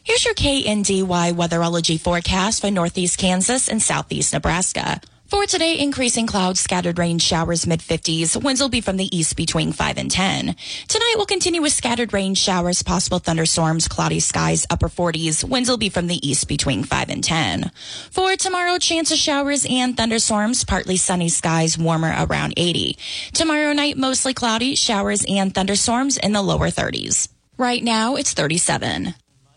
Here's your KNDY weatherology forecast for northeast Kansas and southeast Nebraska. For today, increasing clouds, scattered rain showers, mid-50s. Winds will be from the east between 5 and 10. Tonight, we'll continue with scattered rain showers, possible thunderstorms, cloudy skies, upper 40s. Winds will be from the east between 5 and 10. For tomorrow, chance of showers and thunderstorms, partly sunny skies, warmer around 80. Tomorrow night, mostly cloudy, showers and thunderstorms in the lower 30s. Right now, it's 37.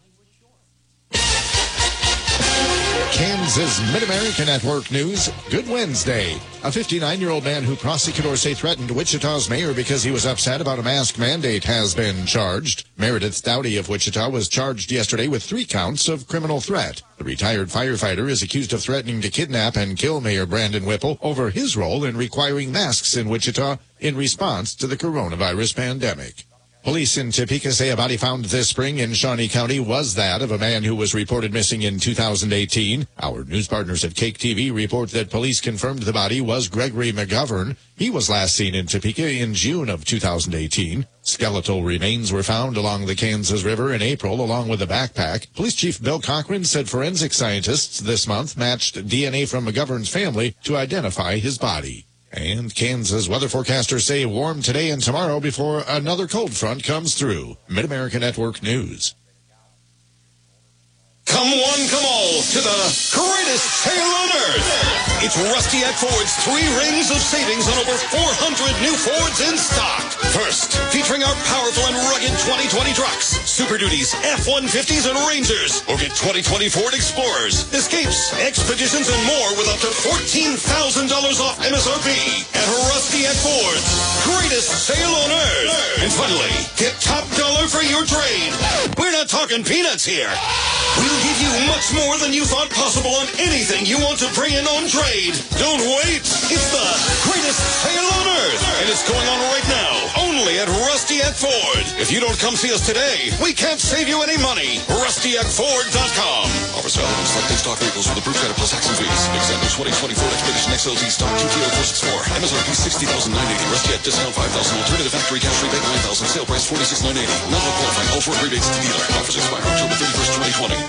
Kansas Mid-America Network News. Good Wednesday. A 59-year-old man who prosecutors say threatened Wichita's mayor because he was upset about a mask mandate has been charged. Meredith Dowdy of Wichita was charged yesterday with 3 counts of criminal threat. The retired firefighter is accused of threatening to kidnap and kill Mayor Brandon Whipple over his role in requiring masks in Wichita in response to the coronavirus pandemic. Police in Topeka say a body found this spring in Shawnee County was that of a man who was reported missing in 2018. Our news partners at Cake TV report that police confirmed the body was Gregory McGovern. He was last seen in Topeka in June of 2018. Skeletal remains were found along the Kansas River in April, along with a backpack. Police Chief Bill Cochran said forensic scientists this month matched DNA from McGovern's family to identify his body. And Kansas weather forecasters say warm today and tomorrow before another cold front comes through. Mid-America Network News. Come one, come all, to the greatest sale on earth. It's Rusty at Ford's 3 rings of savings on over 400 new Fords in stock. First, featuring our powerful and rugged 2020 trucks, Super Duties, F-150s, and Rangers. Or get 2020 Ford Explorers, Escapes, Expeditions, and more with up to $14,000 off MSRP at Rusty at Ford's greatest sale on earth. And finally, get top dollar for your trade. We're not talking peanuts here. We'll give you much more than you thought possible on anything you want to bring in on trade. Don't wait. It's the greatest sale on earth. And it's going on right now, only at Rusty at Ford. If you don't come see us today, we can't save you any money. RustyAtFord.com. Offers valid on selected stock vehicles with approved credit plus tax and fees. Example 2020 Ford Expedition XLT stock GTO 464. MSRP $60,980. Rusty at discount $5,000. Alternative factory cash rebate $9,000. Sale price $46,980. Not all qualifying. All Ford rebates to dealer. Offers expire October 31st, 2020.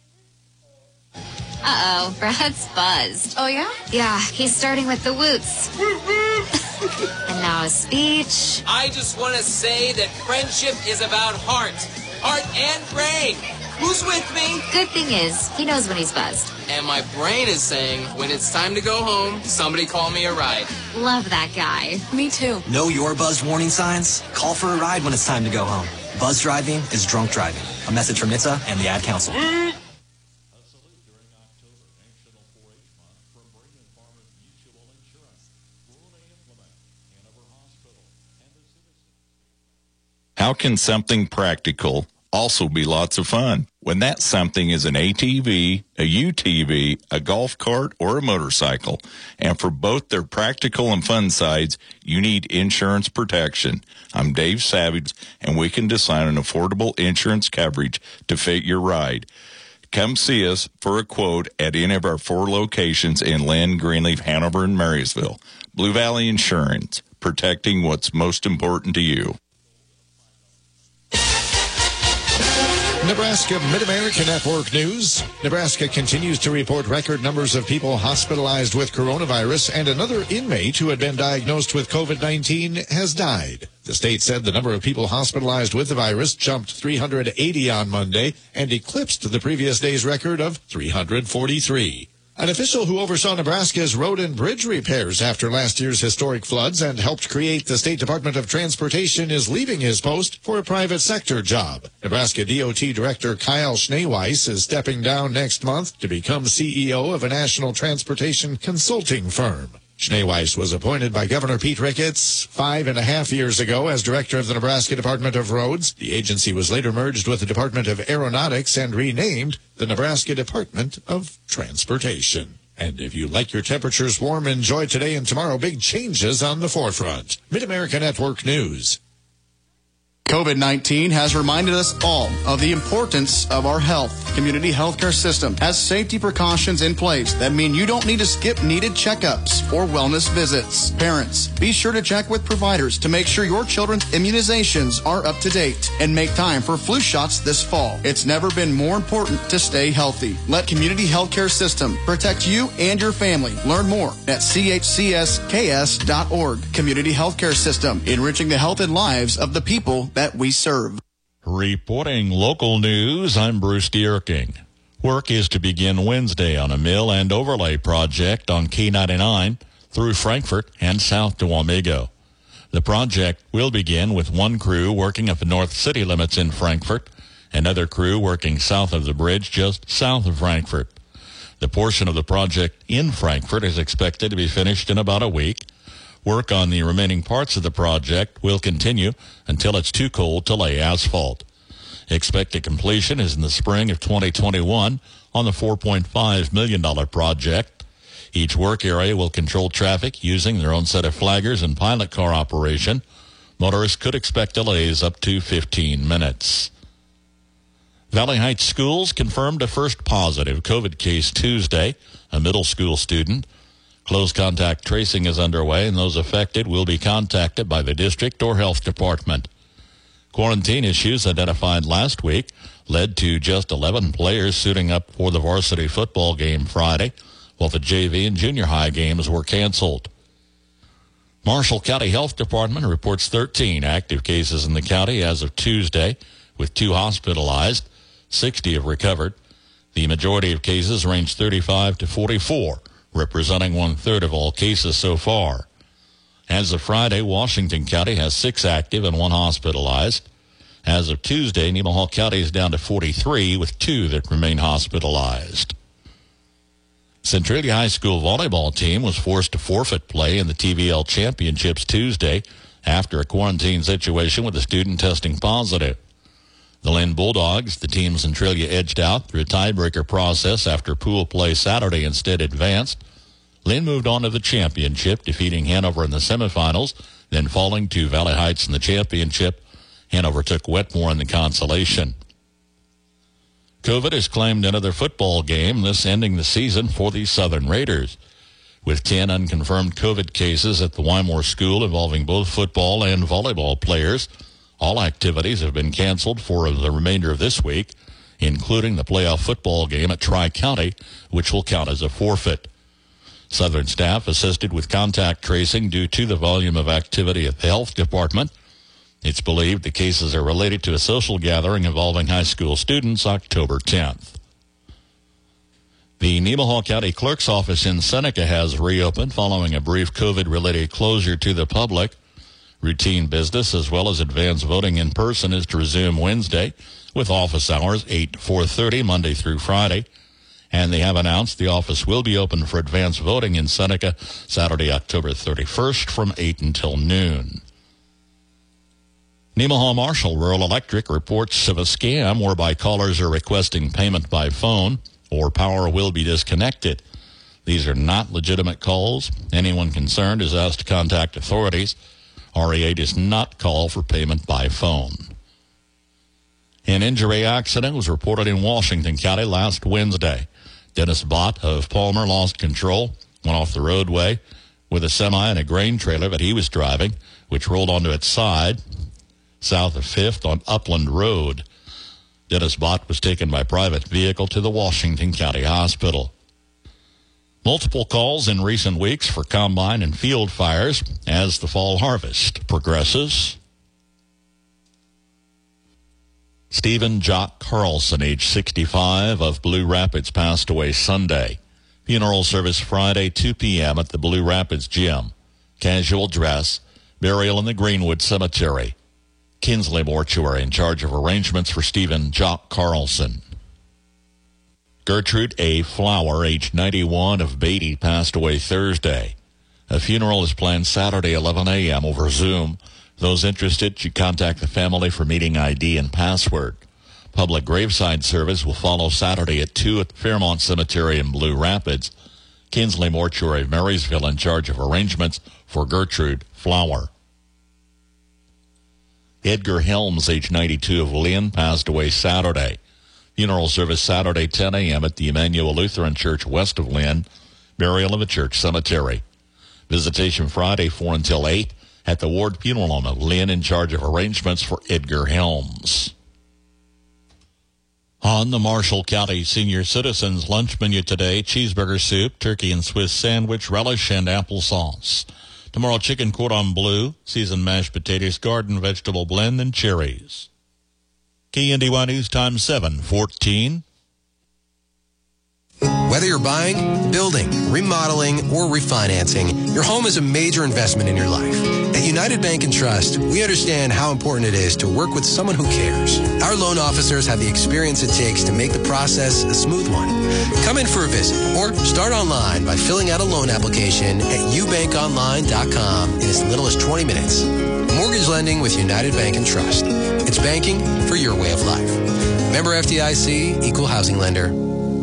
Uh-oh, Brad's buzzed. Oh, yeah? Yeah, he's starting with the woots. And now a speech. I just want to say that friendship is about heart and brain. Who's with me? Good thing is, he knows when he's buzzed. And my brain is saying, when it's time to go home, somebody call me a ride. Love that guy. Me too. Know your buzzed warning signs? Call for a ride when it's time to go home. Buzz driving is drunk driving. A message from NHTSA and the Ad Council. How can something practical also be lots of fun? When that something is an ATV, a UTV, a golf cart, or a motorcycle. And for both their practical and fun sides, you need insurance protection. I'm Dave Savage, and we can design an affordable insurance coverage to fit your ride. Come see us for a quote at any of our 4 locations in Lynn, Greenleaf, Hanover, and Marysville. Blue Valley Insurance, protecting what's most important to you. Nebraska Mid-America Network News. Nebraska continues to report record numbers of people hospitalized with coronavirus, and another inmate who had been diagnosed with COVID-19 has died. The state said the number of people hospitalized with the virus jumped 380 on Monday and eclipsed the previous day's record of 343. An official who oversaw Nebraska's road and bridge repairs after last year's historic floods and helped create the State Department of Transportation is leaving his post for a private sector job. Nebraska DOT Director Kyle Schneeweiss is stepping down next month to become CEO of a national transportation consulting firm. Schneeweiss was appointed by Governor Pete Ricketts 5.5 years ago as director of the Nebraska Department of Roads. The agency was later merged with the Department of Aeronautics and renamed the Nebraska Department of Transportation. And if you like your temperatures warm, enjoy today and tomorrow big changes on the forefront. Mid-America Network News. COVID-19 has reminded us all of the importance of our health. Community Healthcare System has safety precautions in place that mean you don't need to skip needed checkups or wellness visits. Parents, be sure to check with providers to make sure your children's immunizations are up to date and make time for flu shots this fall. It's never been more important to stay healthy. Let Community Healthcare System protect you and your family. Learn more at chcsks.org. Community Healthcare System, enriching the health and lives of the people that we serve. Reporting local news, I'm Bruce Dierking. Work is to begin Wednesday on a mill and overlay project on K99 through Frankfort and south to Wamego. The project will begin with one crew working at the north city limits in Frankfort, another crew working south of the bridge just south of Frankfort. The portion of the project in Frankfort is expected to be finished in about a week. Work on the remaining parts of the project will continue until it's too cold to lay asphalt. Expected completion is in the spring of 2021 on the $4.5 million project. Each work area will control traffic using their own set of flaggers and pilot car operation. Motorists could expect delays up to 15 minutes. Valley Heights Schools confirmed a first positive COVID case Tuesday, a middle school student. Close contact tracing is underway, and those affected will be contacted by the district or health department. Quarantine issues identified last week led to just 11 players suiting up for the varsity football game Friday, while the JV and junior high games were canceled. Marshall County Health Department reports 13 active cases in the county as of Tuesday, with 2 hospitalized. 60 have recovered. The majority of cases range 35 to 44. Representing 1/3 of all cases so far. As of Friday, Washington County has 6 active and 1 hospitalized. As of Tuesday, Nemaha County is down to 43 with 2 that remain hospitalized. Centralia High School volleyball team was forced to forfeit play in the TVL Championships Tuesday after a quarantine situation with a student testing positive. The Lynn Bulldogs, the team Centralia edged out through a tiebreaker process after pool play Saturday instead advanced. Lynn moved on to the championship, defeating Hanover in the semifinals, then falling to Valley Heights in the championship. Hanover took Wetmore in the consolation. COVID has claimed another football game, this ending the season for the Southern Raiders. With 10 unconfirmed COVID cases at the Wymore School involving both football and volleyball players, all activities have been canceled for the remainder of this week, including the playoff football game at Tri-County, which will count as a forfeit. Southern staff assisted with contact tracing due to the volume of activity at the health department. It's believed the cases are related to a social gathering involving high school students October 10th. The Nemaha County Clerk's Office in Seneca has reopened following a brief COVID-related closure to the public. Routine business as well as advance voting in person is to resume Wednesday with office hours 8 to 4:30 Monday through Friday. And they have announced the office will be open for advance voting in Seneca Saturday, October 31st from 8 until noon. Nemaha Marshall Rural Electric reports of a scam whereby callers are requesting payment by phone or power will be disconnected. These are not legitimate calls. Anyone concerned is asked to contact authorities. REA does not call for payment by phone. An injury accident was reported in Washington County last Wednesday. Dennis Bott of Palmer lost control, went off the roadway with a semi and a grain trailer that he was driving, which rolled onto its side south of 5th on Upland Road. Dennis Bott was taken by private vehicle to the Washington County Hospital. Multiple calls in recent weeks for combine and field fires as the fall harvest progresses. Stephen Jock Carlson, age 65, of Blue Rapids, passed away Sunday. Funeral service Friday, 2 p.m. at the Blue Rapids Gym. Casual dress, burial in the Greenwood Cemetery. Kinsley Mortuary in charge of arrangements for Stephen Jock Carlson. Gertrude A. Flower, age 91, of Beatty, passed away Thursday. A funeral is planned Saturday, 11 a.m. over Zoom. Those interested should contact the family for meeting ID and password. Public graveside service will follow Saturday at 2 at the Fairmont Cemetery in Blue Rapids. Kinsley Mortuary of Marysville in charge of arrangements for Gertrude Flower. Edgar Helms, age 92, of Lynn, passed away Saturday. Funeral service Saturday, 10 a.m. at the Emmanuel Lutheran Church west of Lynn, burial of a church cemetery. Visitation Friday, 4 until 8 at the Ward Funeral Home of Lynn, in charge of arrangements for Edgar Helms. On the Marshall County Senior Citizens lunch menu today, cheeseburger soup, turkey and Swiss sandwich, relish, and applesauce. Tomorrow, chicken cordon bleu, seasoned mashed potatoes, garden vegetable blend, and cherries. KNDY News Time 7:14. Whether you're buying, building, remodeling, or refinancing, your home is a major investment in your life. At United Bank and Trust, we understand how important it is to work with someone who cares. Our loan officers have the experience it takes to make the process a smooth one. Come in for a visit or start online by filling out a loan application at ubankonline.com in as little as 20 minutes. Mortgage lending with United Bank and Trust. It's banking for your way of life. Member FDIC, Equal Housing Lender.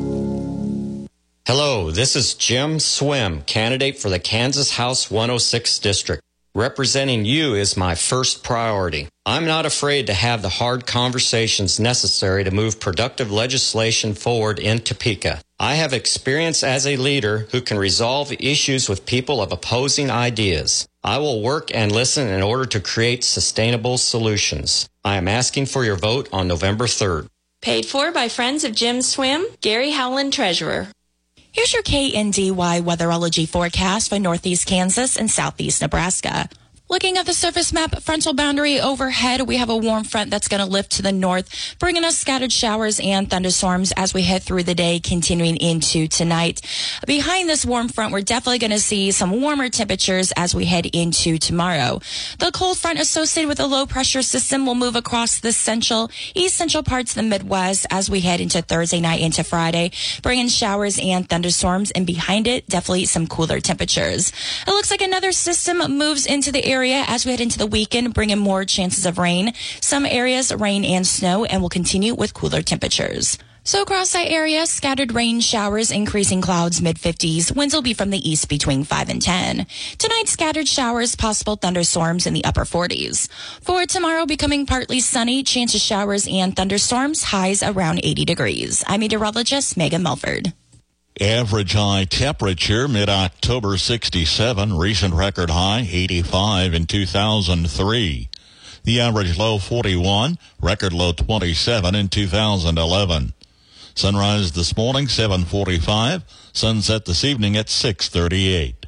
Hello, this is Jim Swim, candidate for the Kansas House 106 District. Representing you is my first priority. I'm not afraid to have the hard conversations necessary to move productive legislation forward in Topeka. I have experience as a leader who can resolve issues with people of opposing ideas. I will work and listen in order to create sustainable solutions. I am asking for your vote on November 3rd. Paid for by Friends of Jim Swim, Gary Howland, Treasurer. Here's your KNDY weatherology forecast for northeast Kansas and southeast Nebraska. Looking at the surface map, frontal boundary overhead, we have a warm front that's going to lift to the north, bringing us scattered showers and thunderstorms as we head through the day, continuing into tonight. Behind this warm front, we're definitely going to see some warmer temperatures as we head into tomorrow. The cold front associated with a low pressure system will move across the east central parts of the Midwest as we head into Thursday night into Friday, bringing showers and thunderstorms, and behind it, definitely some cooler temperatures. It looks like another system moves into the area as we head into the weekend, bringing more chances of rain. Some areas, rain and snow, and will continue with cooler temperatures. So across our area, scattered rain showers, increasing clouds, mid-50s. Winds will be from the east between 5 and 10. Tonight, scattered showers, possible thunderstorms in the upper 40s. For tomorrow, becoming partly sunny, chance of showers and thunderstorms, highs around 80 degrees. I'm meteorologist Megan Melford. Average high temperature mid-October 67, recent record high 85 in 2003. The average low 41, record low 27 in 2011. Sunrise this morning 7:45, sunset this evening at 6:38.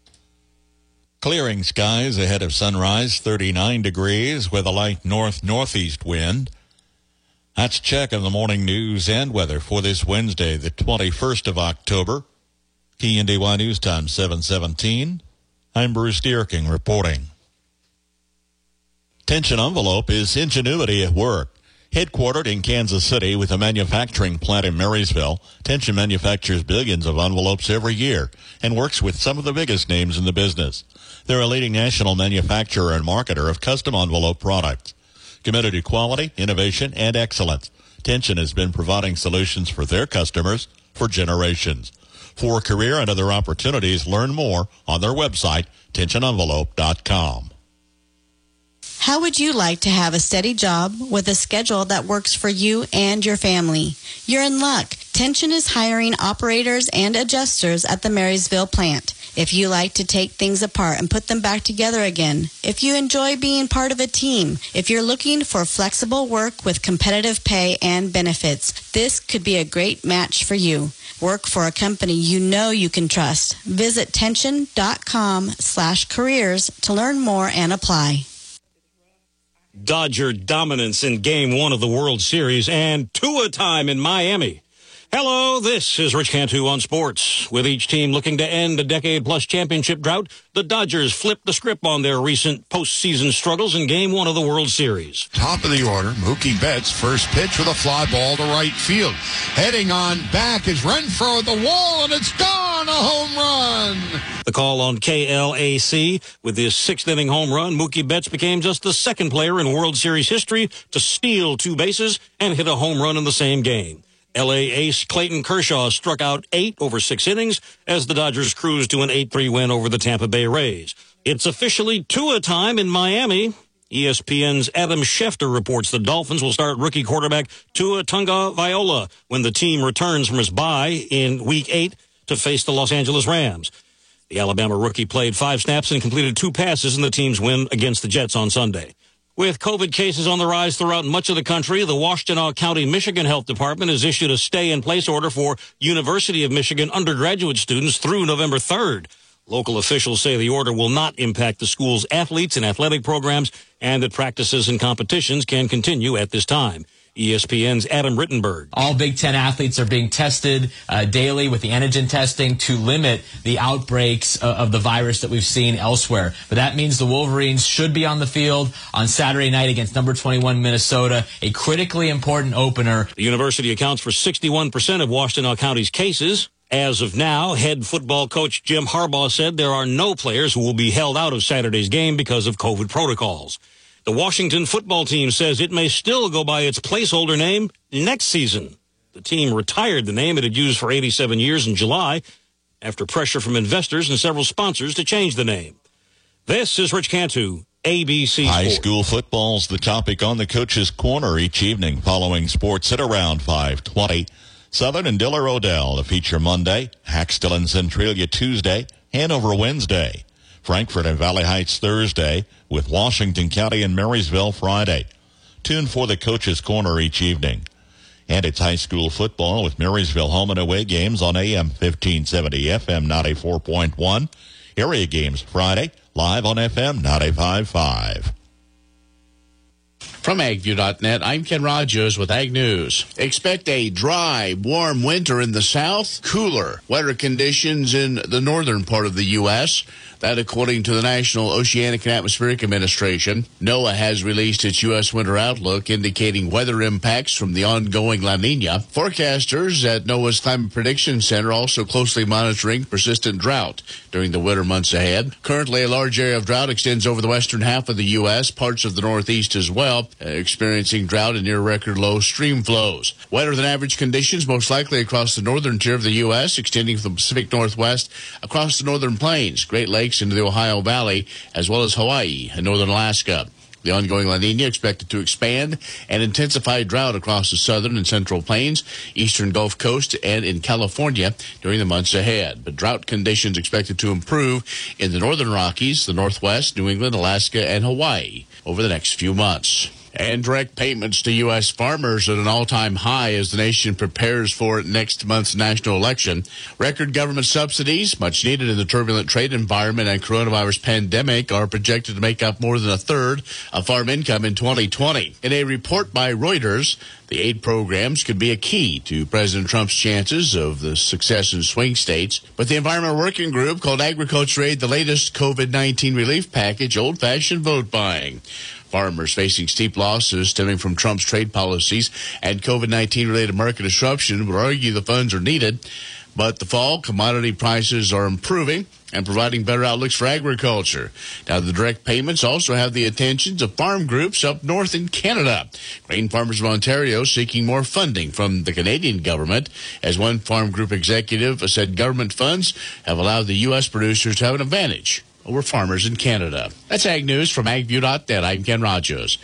Clearing skies ahead of sunrise, 39 degrees with a light north-northeast wind. That's a check of the morning news and weather for this Wednesday, the 21st of October. KNDY News Time 7:17. I'm Bruce Dierking reporting. Tension Envelope is ingenuity at work. Headquartered in Kansas City with a manufacturing plant in Marysville, Tension manufactures billions of envelopes every year and works with some of the biggest names in the business. They're a leading national manufacturer and marketer of custom envelope products. Committed to quality, innovation, and excellence, Tension has been providing solutions for their customers for generations. For career and other opportunities, learn more on their website, tensionenvelope.com. How would you like to have a steady job with a schedule that works for you and your family? You're in luck. Tension is hiring operators and adjusters at the Marysville plant. If you like to take things apart and put them back together again, if you enjoy being part of a team, if you're looking for flexible work with competitive pay and benefits, this could be a great match for you. Work for a company you know you can trust. Visit tension.com/careers to learn more and apply. Dodger dominance in Game 1 of the World Series and Tua time in Miami. Hello, this is Rich Cantu on sports. With each team looking to end a decade-plus championship drought, the Dodgers flipped the script on their recent postseason struggles in Game 1 of the World Series. Top of the order, Mookie Betts, first pitch with a fly ball to right field. Heading on back is Renfroe at the wall, and it's gone, a home run. The call on KLAC. With his sixth-inning home run, Mookie Betts became just the second player in World Series history to steal two bases and hit a home run in the same game. L.A. ace Clayton Kershaw struck out 8 over 6 innings as the Dodgers cruised to an 8-3 win over the Tampa Bay Rays. It's officially Tua time in Miami. ESPN's Adam Schefter reports the Dolphins will start rookie quarterback Tua Tagovailoa when the team returns from his bye in Week 8 to face the Los Angeles Rams. The Alabama rookie played 5 snaps and completed 2 passes in the team's win against the Jets on Sunday. With COVID cases on the rise throughout much of the country, the Washtenaw County, Michigan Health Department has issued a stay-in-place order for University of Michigan undergraduate students through November 3rd. Local officials say the order will not impact the school's athletes and athletic programs and that practices and competitions can continue at this time. ESPN's Adam Rittenberg. All Big Ten athletes are being tested daily with the antigen testing to limit the outbreaks of the virus that we've seen elsewhere. But that means the Wolverines should be on the field on Saturday night against number 21 Minnesota, a critically important opener. The university accounts for 61% of Washtenaw County's cases. As of now, head football coach Jim Harbaugh said there are no players who will be held out of Saturday's game because of COVID protocols. The Washington football team says it may still go by its placeholder name next season. The team retired the name it had used for 87 years in July after pressure from investors and several sponsors to change the name. This is Rich Cantu, ABC Sports. High school football's the topic on the Coach's Corner each evening following sports at around 5:20. Southern and Diller Odell to feature Monday, Haxtell and Centralia Tuesday, Hanover Wednesday, Frankfort and Valley Heights Thursday, with Washington County and Marysville Friday. Tune for the Coach's Corner each evening. And it's high school football with Marysville home and away games on AM 1570, FM 94.1. Area games Friday, live on FM 95.5. From AgView.net, I'm Ken Rogers with Ag News. Expect a dry, warm winter in the south, cooler, wetter conditions in the northern part of the U.S., that according to the National Oceanic and Atmospheric Administration. NOAA has released its U.S. winter outlook indicating weather impacts from the ongoing La Nina. Forecasters at NOAA's Climate Prediction Center also closely monitoring persistent drought during the winter months ahead. Currently, a large area of drought extends over the western half of the U.S., parts of the Northeast as well, experiencing drought and near-record low stream flows. Wetter than average conditions most likely across the northern tier of the U.S., extending from the Pacific Northwest across the northern plains, Great Lakes, into the Ohio Valley, as well as Hawaii and northern Alaska. The ongoing La Nina expected to expand and intensify drought across the southern and central plains, eastern Gulf Coast, and in California during the months ahead. But drought conditions expected to improve in the northern Rockies, the Northwest, New England, Alaska, and Hawaii over the next few months. And direct payments to U.S. farmers at an all-time high as the nation prepares for next month's national election. Record government subsidies, much needed in the turbulent trade environment and coronavirus pandemic, are projected to make up more than a third of farm income in 2020. In a report by Reuters, the aid programs could be a key to President Trump's chances of the success in swing states. But the Environmental Working Group called Agriculture Aid the latest COVID-19 relief package old-fashioned vote buying. Farmers facing steep losses stemming from Trump's trade policies and COVID-19 related market disruption would argue the funds are needed. But the fall, commodity prices are improving and providing better outlooks for agriculture. Now, the direct payments also have the attentions of farm groups up north in Canada. Grain Farmers of Ontario seeking more funding from the Canadian government. As one farm group executive said, government funds have allowed the U.S. producers to have an advantage over farmers in Canada. That's Ag News from AgView.net. I'm Ken Rogers.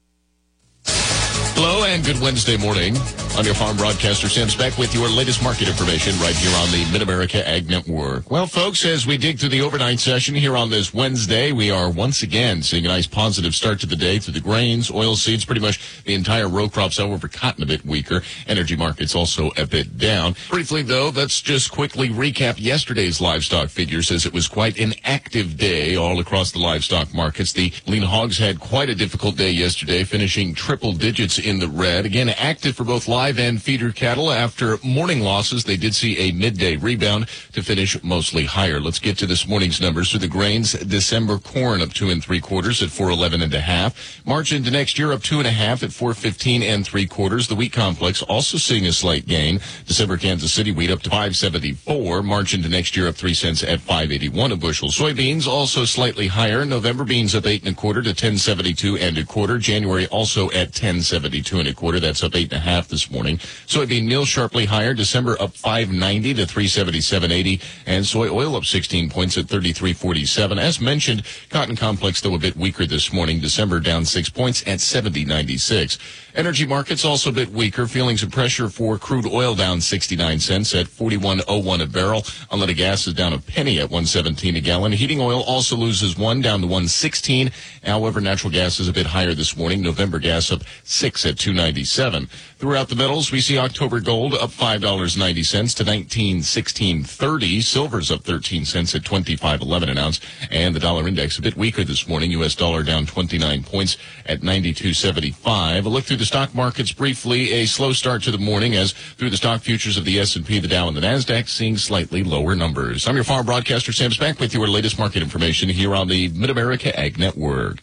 Hello and good Wednesday morning. I'm your farm broadcaster, Sam Speck, with your latest market information right here on the Mid-America Ag Network. Well, folks, as we dig through the overnight session here on this Wednesday, we are once again seeing a nice positive start to the day through the grains, oilseeds, pretty much the entire row crops. However, cotton a bit weaker. Energy markets also a bit down. Briefly, though, let's just quickly recap yesterday's livestock figures, as it was quite an active day all across the livestock markets. The lean hogs had quite a difficult day yesterday, finishing triple digits in the red. Again, active for both live and feeder cattle. After morning losses, they did see a midday rebound to finish mostly higher. Let's get to this morning's numbers. For the grains, December corn up 2 3/4 at 411.5. March into next year up 2.5 at 415 3/4. The wheat complex also seeing a slight gain. December Kansas City wheat up to 574. March into next year up 3 cents at 581 a bushel. Soybeans also slightly higher. November beans up 8 1/4 to 1072 1/4. January also at 1070. 72 1/4. That's up 8.5 this morning. Soybean meal sharply higher. December up 5.90 to 377.80, and soy oil up 16 points at 33.47. As mentioned, cotton complex though a bit weaker this morning. December down 6 points at 70.96. Energy markets also a bit weaker. Feelings of pressure for crude oil down 69 cents at 41.01 a barrel. Unleaded gas is down a penny at 1.17 a gallon. Heating oil also loses 1 down to 1.16. However, natural gas is a bit higher this morning. November gas up 6 at 2.97. Throughout the metals, we see October gold up $5.90 to $19.1630. Silver's up 13 cents at $25.11 an ounce. And the dollar index a bit weaker this morning. U.S. dollar down 29 points at 92.75. A look through the stock markets briefly. A slow start to the morning as through the stock futures of the S&P, the Dow, and the NASDAQ seeing slightly lower numbers. I'm your farm broadcaster, Sam Speck, with your latest market information here on the Mid-America Ag Network.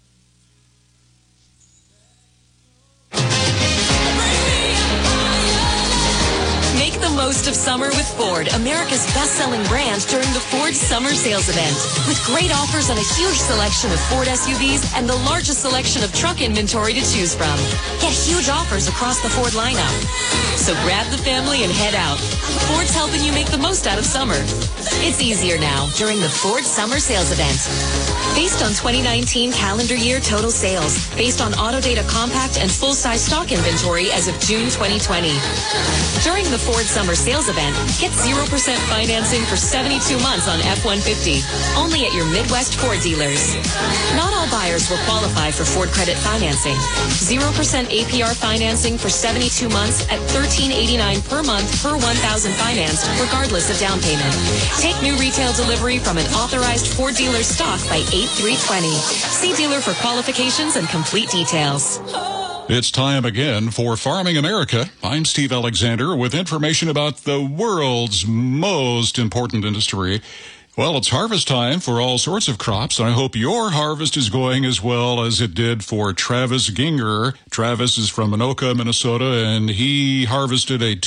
Make the most of summer with Ford, America's best-selling brand, during the Ford Summer Sales Event. With great offers on a huge selection of Ford SUVs and the largest selection of truck inventory to choose from. Get huge offers across the Ford lineup. So grab the family and head out. Ford's helping you make the most out of summer. It's easier now during the Ford Summer Sales Event. Based on 2019 calendar year total sales, based on Autodata compact and full-size stock inventory as of June 2020. During the Ford Summer Sales Event, get 0% financing for 72 months on F-150. Only at your Midwest Ford dealers. Not all buyers will qualify for Ford credit financing. 0% APR financing for 72 months at $13.89 per month per 1,000 financed, regardless of down payment. Take new retail delivery from an authorized Ford dealer stock by 8/3/20. See dealer for qualifications and complete details. It's time again for Farming America. I'm Steve Alexander with information about the world's most important industry. Well, it's harvest time for all sorts of crops, and I hope your harvest is going as well as it did for Travis Ginger. Travis is from Anoka, Minnesota, and he harvested a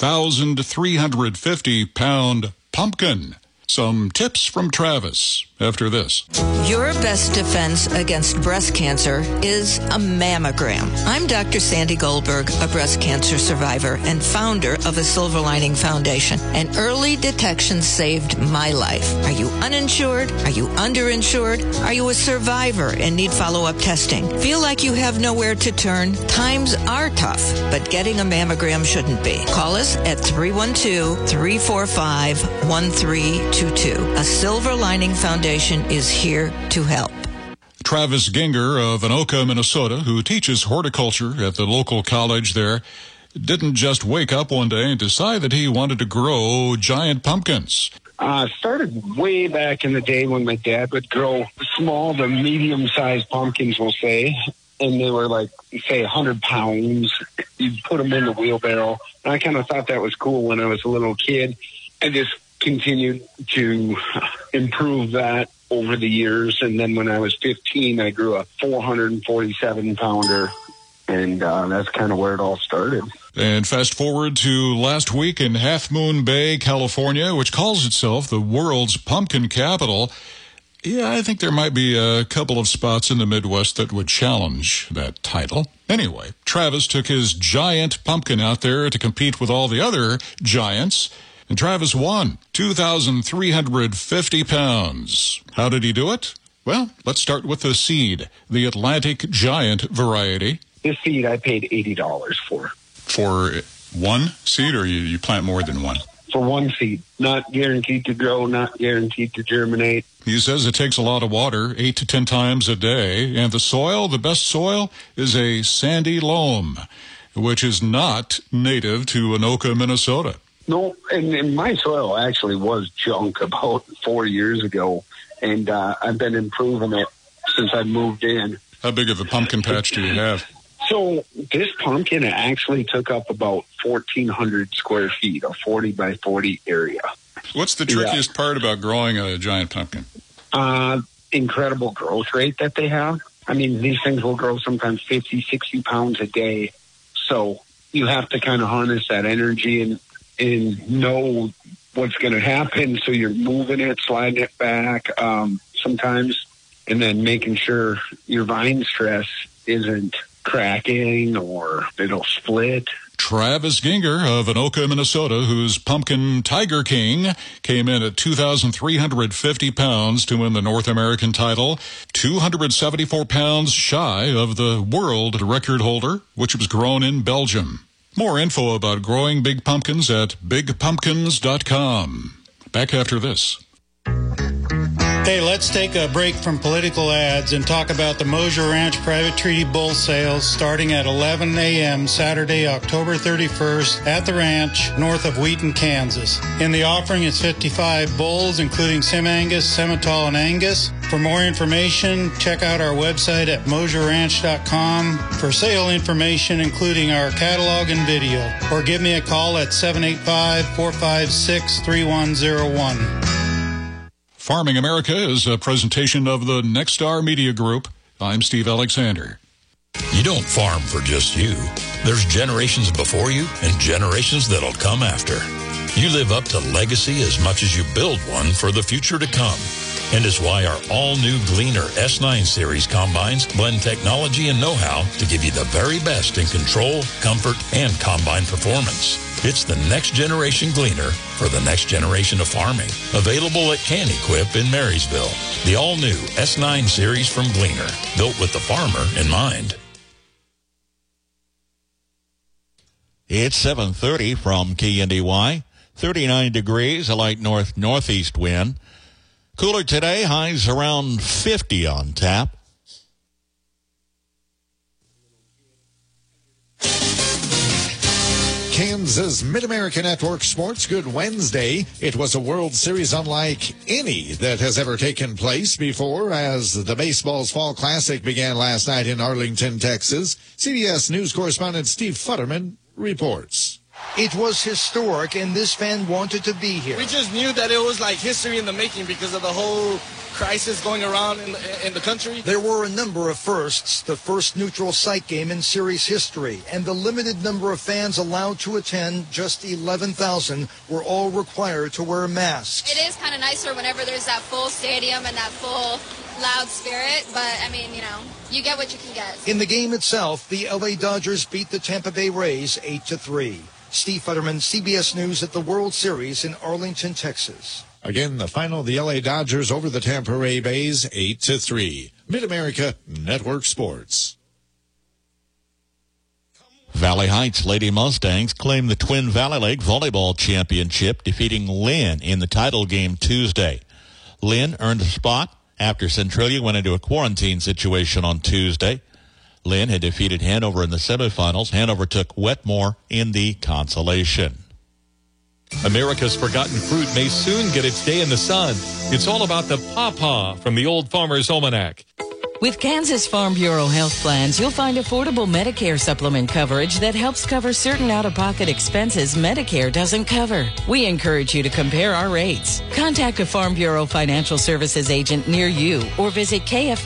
2,350-pound pumpkin. Some tips from Travis after this. Your best defense against breast cancer is a mammogram. I'm Dr. Sandy Goldberg, a breast cancer survivor and founder of a Silver Lining Foundation. And early detection saved my life. Are you uninsured? Are you underinsured? Are you a survivor and need follow-up testing? Feel like you have nowhere to turn? Times are tough, but getting a mammogram shouldn't be. Call us at 312-345-1322. A Silver Lining Foundation is here to help. Travis Ginger of Anoka, Minnesota, who teaches horticulture at the local college there, didn't just wake up one day and decide that he wanted to grow giant pumpkins. Started way back in the day when my dad would grow small to medium-sized pumpkins, we'll say, and they were like, say, 100 pounds. You'd put them in the wheelbarrow. And I kind of thought that was cool when I was a little kid. I just continued to improve that over the years. And then when I was 15, I grew a 447-pounder. And that's kind of where it all started. And fast forward to last week in Half Moon Bay, California, which calls itself the world's pumpkin capital. Yeah, I think there might be a couple of spots in the Midwest that would challenge that title. Anyway, Travis took his giant pumpkin out there to compete with all the other giants. And Travis won 2,350 pounds. How did he do it? Well, let's start with the seed, the Atlantic Giant variety. This seed I paid $80 for. For one seed, or you plant more than one? For one seed. Not guaranteed to grow, not guaranteed to germinate. He says it takes a lot of water, 8 to 10 times a day. And the soil, the best soil, is a sandy loam, which is not native to Anoka, Minnesota. No, and my soil actually was junk about 4 years ago, and I've been improving it since I moved in. How big of a pumpkin patch do you have? So this pumpkin actually took up about 1,400 square feet, a 40 by 40 area. What's the trickiest part about growing a giant pumpkin? Incredible growth rate that they have. I mean, these things will grow sometimes 50, 60 pounds a day. So you have to kind of harness that energy and know what's going to happen. So you're moving it, sliding it back sometimes, and then making sure your vine stress isn't cracking or it'll split. Travis Ginger of Anoka, Minnesota, whose pumpkin Tiger King came in at 2,350 pounds to win the North American title, 274 pounds shy of the world record holder, which was grown in Belgium. More info about growing big pumpkins at bigpumpkins.com. Back after this. Hey, let's take a break from political ads and talk about the Mosier Ranch Private Treaty Bull Sales starting at 11 a.m. Saturday, October 31st at the ranch north of Wheaton, Kansas. In the offering is 55 bulls, including Sim-Angus, Simmental, and Angus. For more information, check out our website at mosierranch.com for sale information, including our catalog and video. Or give me a call at 785-456-3101. Farming America is a presentation of the Nexstar Media Group. I'm Steve Alexander. You don't farm for just you. There's generations before you and generations that'll come after. You live up to legacy as much as you build one for the future to come. And is why our all-new Gleaner S9 Series combines blend technology and know-how to give you the very best in control, comfort, and combine performance. It's the next generation Gleaner for the next generation of farming. Available at Can-Equip in Marysville. The all-new S9 Series from Gleaner, built with the farmer in mind. It's 7:30 from KNDY. 39 degrees, a light north-northeast wind. Cooler today, highs around 50 on tap. Kansas Mid-America Network Sports, good Wednesday. It was a World Series unlike any that has ever taken place before, as the baseball's Fall Classic began last night in Arlington, Texas. CBS News correspondent Steve Futterman reports. It was historic, and this fan wanted to be here. We just knew that it was like history in the making because of the whole crisis going around in the country. There were a number of firsts, the first neutral site game in series history, and the limited number of fans allowed to attend, just 11,000, were all required to wear masks. It is kind of nicer whenever there's that full stadium and that full loud spirit, but I mean, you know, you get what you can get. In the game itself, the LA Dodgers beat the Tampa Bay Rays 8-3. Steve Futterman, CBS News at the World Series in Arlington, Texas. Again, the final, the LA Dodgers over the Tampa Bay Rays 8-3. Mid-America Network Sports. Valley Heights Lady Mustangs claim the Twin Valley Lake Volleyball Championship, defeating Lynn in the title game Tuesday. Lynn earned a spot after Centralia went into a quarantine situation on Tuesday. Lynn had defeated Hanover in the semifinals. Hanover took Wetmore in the consolation. America's forgotten fruit may soon get its day in the sun. It's all about the pawpaw from the Old Farmer's Almanac. With Kansas Farm Bureau health plans, you'll find affordable Medicare supplement coverage that helps cover certain out-of-pocket expenses Medicare doesn't cover. We encourage you to compare our rates. Contact a Farm Bureau financial services agent near you or visit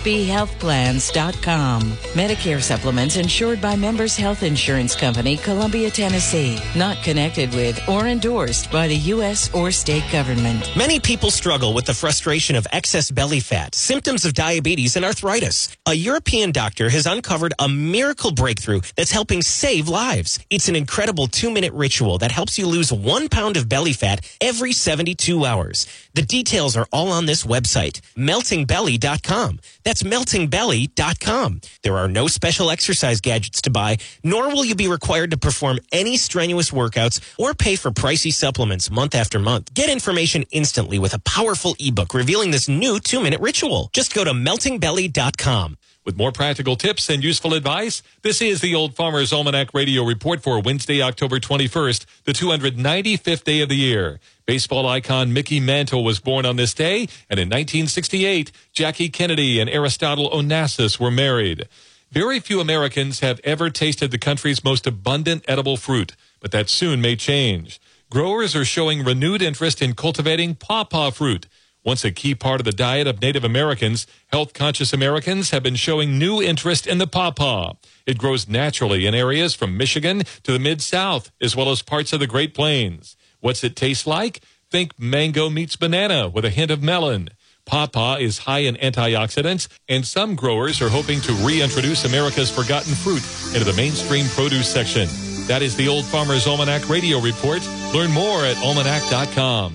kfbhealthplans.com. Medicare supplements insured by Members Health Insurance Company, Columbia, Tennessee. Not connected with or endorsed by the U.S. or state government. Many people struggle with the frustration of excess belly fat, symptoms of diabetes, and arthritis. A European doctor has uncovered a miracle breakthrough that's helping save lives. It's an incredible 2-minute ritual that helps you lose 1 pound of belly fat every 72 hours. The details are all on this website, meltingbelly.com. That's meltingbelly.com. There are no special exercise gadgets to buy, nor will you be required to perform any strenuous workouts or pay for pricey supplements month after month. Get information instantly with a powerful ebook revealing this new 2-minute ritual. Just go to meltingbelly.com. With more practical tips and useful advice, this is the Old Farmer's Almanac Radio Report for Wednesday, October 21st, the 295th day of the year. Baseball icon Mickey Mantle was born on this day, and in 1968, Jackie Kennedy and Aristotle Onassis were married. Very few Americans have ever tasted the country's most abundant edible fruit, but that soon may change. Growers are showing renewed interest in cultivating pawpaw fruit. Once a key part of the diet of Native Americans, health-conscious Americans have been showing new interest in the pawpaw. It grows naturally in areas from Michigan to the Mid-South, as well as parts of the Great Plains. What's it taste like? Think mango meets banana with a hint of melon. Pawpaw is high in antioxidants, and some growers are hoping to reintroduce America's forgotten fruit into the mainstream produce section. That is the Old Farmer's Almanac Radio Report. Learn more at almanac.com.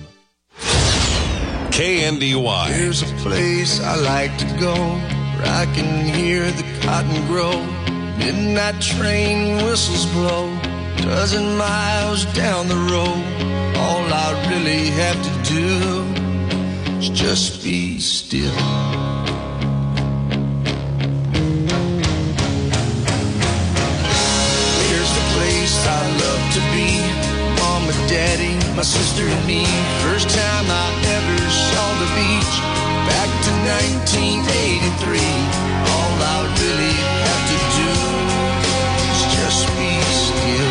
KNDY. There's a place I like to go where I can hear the cotton grow. Midnight train whistles blow. Dozen miles down the road. All I really have to do is just be still. Here's the place I love to be. Mama, Daddy, my sister and me. First time I ever saw the beach. Back to 1983. All I really have to do is just be still.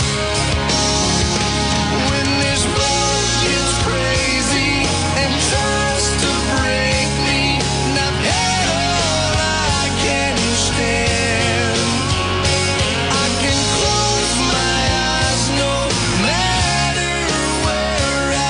When this boat gets crazy and tries to break me, and I've had all I can stand, I can close my eyes no matter where I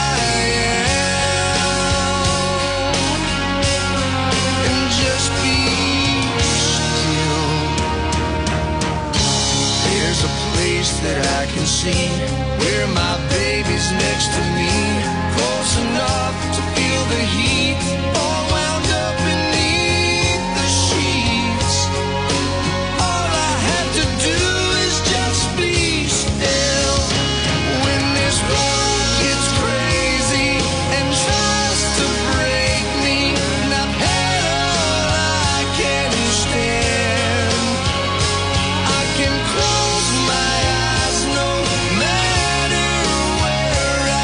am, and just be still. There's a place that I can see where my baby's next to me, close enough to feel the heat, all wound up beneath the sheets. All I have to do is just be still. When this boat gets crazy and tries to break me, and I've had all I can stand, I can close my eyes no matter where I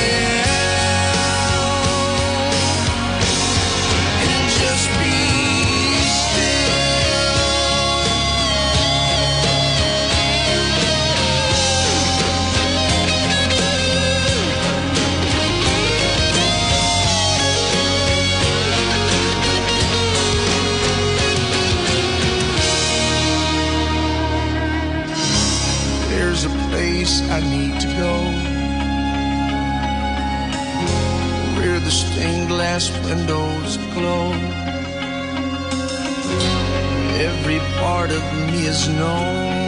am, and just be There's a place I need to go where the stained glass windows glow. Every part of me is known.